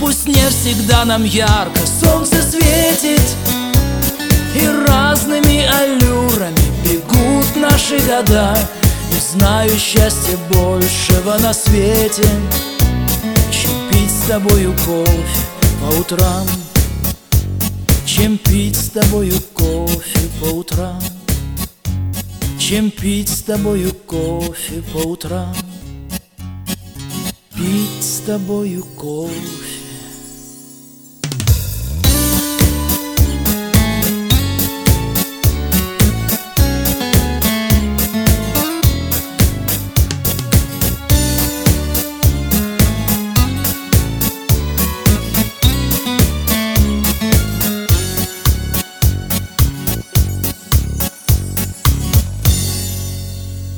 Пусть не всегда нам ярко солнце светит, и разными аллюрами бегут наши года. Не знаю счастья большего на свете, чем пить с тобою кофе по утрам, чем пить с тобою кофе по утрам, чем пить с тобою кофе по утрам, пить с тобою кофе